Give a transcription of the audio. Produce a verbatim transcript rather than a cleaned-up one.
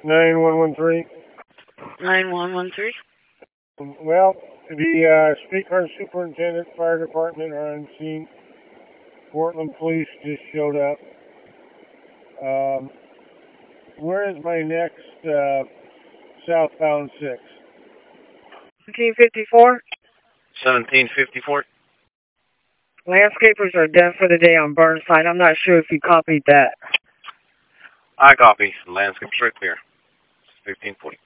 nine one one three. nine one one three. Well, the uh, State Car Superintendent, Fire Department are on scene. Portland Police just showed up. Um, where is my next uh, southbound six? seventeen fifty-four. seventeen fifty-four. Landscapers are done for the day on Burnside. I'm not sure if you copied that. I copy. Landscapers are clear. fifteen forty.